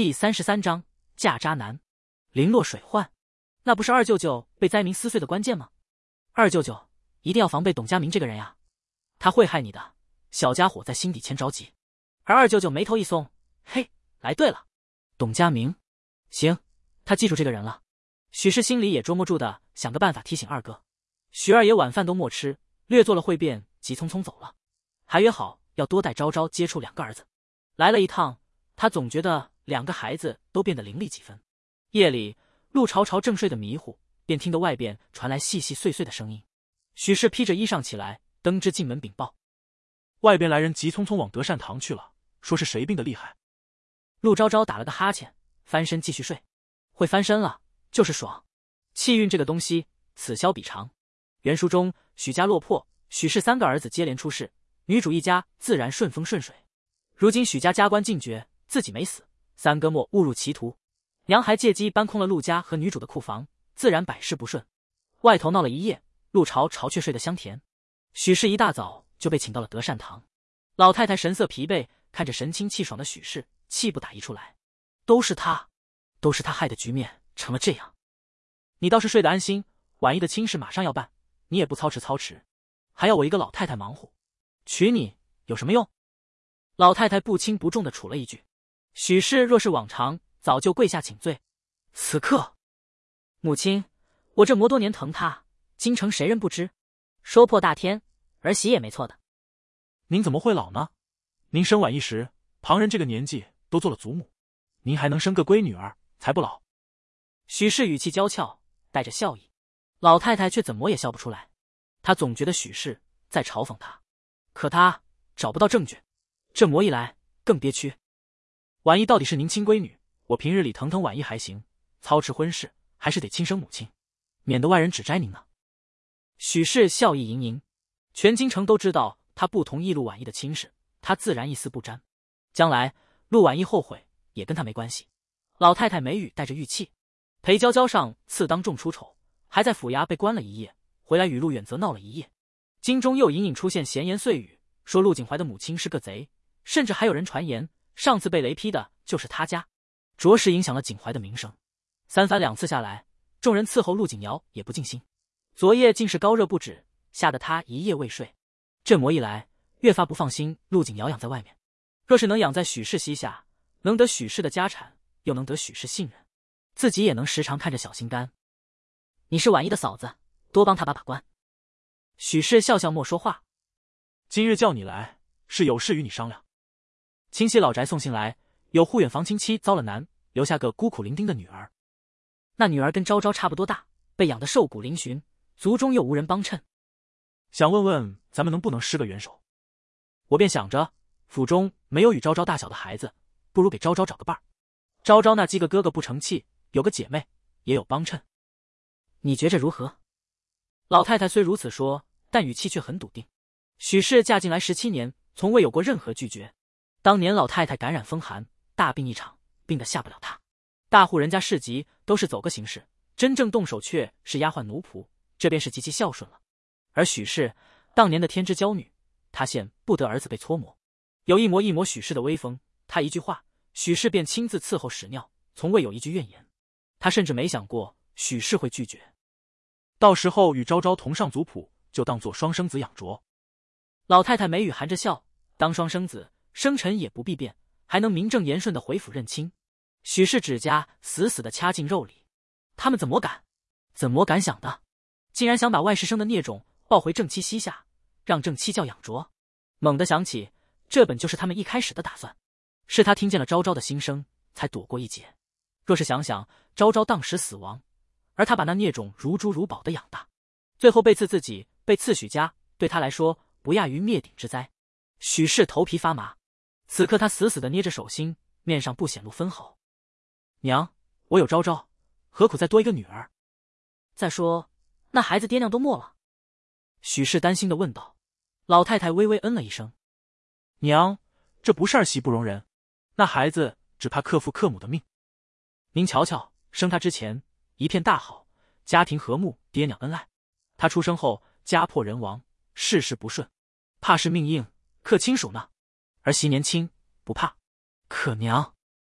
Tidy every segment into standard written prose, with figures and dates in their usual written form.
第33章嫁渣男。零落水患，那不是二舅舅被灾民撕碎的关键吗？二舅舅一定要防备董家明这个人呀，他会害你的。小家伙在心底前着急，而二舅舅眉头一松，嘿，来对了，董家明，行，他记住这个人了。许氏心里也捉摸住的想个办法提醒二哥。许二爷晚饭都没吃，略做了会便急匆匆走了，还约好要多带昭昭接触2个儿子。来了一趟，他总觉得2个孩子都变得伶俐几分。夜里，陆朝朝正睡得迷糊，便听得外边传来细细碎碎的声音。许氏披着衣裳起来，登至进门禀报： 外边来人急匆匆往德善堂去了，说是谁病得厉害。 陆昭昭打了个哈欠，翻身继续睡。会翻身了，就是爽。气运这个东西，此消彼长。原书中许家落魄，许氏3个儿子接连出事，女主一家自然顺风顺水。如今许家加官进爵，自己没死，3哥莫误入歧途，娘还借机搬空了陆家和女主的库房，自然百事不顺。外头闹了一夜，陆朝朝却睡得香甜。许氏一大早就被请到了德善堂。老太太神色疲惫，看着神清气爽的许氏，气不打一处来。都是他害的局面成了这样。你倒是睡得安心，婉仪的亲事马上要办，你也不操持，还要我一个老太太忙活，娶你有什么用？老太太不轻不重地处了一句。许氏若是往常，早就跪下请罪。此刻，母亲，我这么多年疼他，京城谁人不知？说破大天，儿媳也没错的。 您怎么会老呢？您生婉仪时，旁人这个年纪都做了祖母，您还能生个闺女儿，才不老。 许氏语气娇俏，带着笑意。老太太却怎么也笑不出来，她总觉得许氏在嘲讽她，可她找不到证据，这么一来更憋屈。婉仪到底是您亲闺女，我平日里疼婉仪还行，操持婚事还是得亲生母亲，免得外人指摘您呢。许氏笑意盈盈，全京城都知道她不同意陆婉仪的亲事，她自然一丝不沾。将来陆婉仪后悔也跟她没关系。老太太眉宇带着玉气，裴娇娇上次当众出丑，还在府衙被关了一夜，回来与陆远泽闹了一夜。京中又隐隐出现闲言碎语，说陆景怀的母亲是个贼，甚至还有人传言上次被雷劈的就是他家，着实影响了景怀的名声。3番2次下来，众人伺候陆景瑶也不尽兴，昨夜竟是高热不止，吓得他一夜未睡。这么一来，越发不放心陆景瑶养在外面。若是能养在许氏膝下，能得许氏的家产，又能得许氏信任，自己也能时常看着小心肝。你是婉仪的嫂子，多帮她把关。许氏笑笑莫说话。 今日叫你来，是有事与你商量。 清溪老宅送信来，有护远房亲戚遭了难，留下个孤苦伶仃的女儿。那女儿跟昭昭差不多大，被养得瘦骨嶙峋，族中又无人帮衬。 想问问咱们能不能施个援手？ 我便想着，府中没有与昭昭大小的孩子，不如给昭昭找个伴儿。昭昭那几个哥哥不成器，有个姐妹，也有帮衬。你觉着如何？老太太虽如此说，但语气却很笃定。许氏嫁进来17年，从未有过任何拒绝。当年老太太感染风寒，大病一场，病得下不了榻。大户人家市集都是走个形式，真正动手却是丫鬟奴仆，这便是极其孝顺了。而许氏当年的天之娇女，她现不得儿子被搓磨，有一磨许氏的威风，她一句话，许氏便亲自伺候屎尿，从未有一句怨言。她甚至没想过许氏会拒绝。 到时候与昭昭同上族谱，就当做双生子养着。 老太太眉宇含着笑，当双生子，生辰也不必变，还能名正言顺的回府认亲。许氏指甲死死的掐进肉里，他们怎么敢想的，竟然想把外室生的孽种抱回正妻膝下，让正妻教养着。猛地想起，这本就是他们一开始的打算，是他听见了昭昭的心声，才躲过一劫。若是想想昭昭当时死亡，而他把那孽种如珠如宝的养大，最后被刺自己，被刺许家，对他来说不亚于灭顶之灾。许氏头皮发麻，此刻他死死的捏着手心，面上不显露分毫。娘，我有昭昭，何苦再多一个女儿？再说那孩子爹娘都没了。许氏担心的问道。老太太微微嗯了一声。 娘，这不是儿媳不容人，那孩子只怕克父克母的命。 您瞧瞧，生他之前一片大好，家庭和睦，爹娘恩爱。他出生后家破人亡，事事不顺，怕是命硬克亲属呢。儿媳年轻不怕，可娘……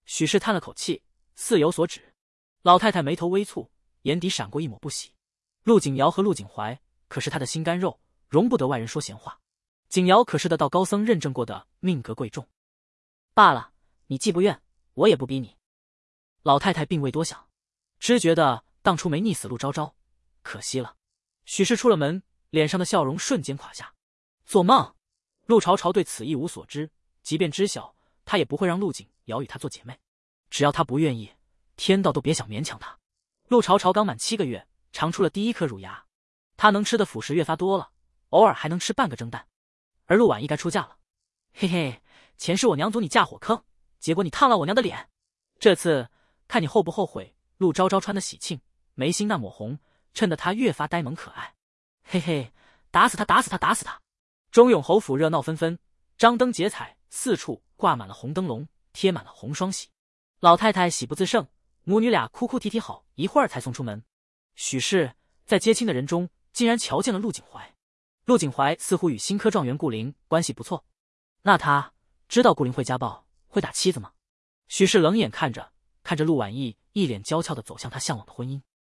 许氏叹了口气，似有所指。老太太眉头微蹙，眼底闪过一抹不喜。陆景瑶和陆景怀可是她的心肝肉，容不得外人说闲话。景瑶可是得到高僧认证过的命格贵重。罢了，你既不愿，我也不逼你。老太太并未多想，只觉得当初没溺死陆昭昭，可惜了。许氏出了门，脸上的笑容瞬间垮下。做梦！陆朝朝对此一无所知，即便知晓，他也不会让陆景瑶与他做姐妹。只要他不愿意，天道都别想勉强他。陆朝朝刚满7个月，长出了第1颗乳牙，他能吃的辅食越发多了，偶尔还能吃半个蒸蛋。而陆婉意该出嫁了，嘿嘿，前世我娘阻你嫁火坑，结果你烫了我娘的脸。这次看你后不后悔。陆昭昭穿的喜庆，眉心那抹红，衬得她越发呆萌可爱。嘿嘿，打死他，打死他，打死他！中永侯府热闹纷纷，张灯结彩，四处挂满了红灯笼，贴满了红双喜。老太太喜不自胜，母女俩哭哭啼啼好一会儿才送出门。许氏在接亲的人中竟然瞧见了陆景怀。陆景怀似乎与新科状元顾灵关系不错，那他知道顾灵会家暴，会打妻子吗？许氏冷眼看着陆婉意一脸娇俏地走向他向往的婚姻。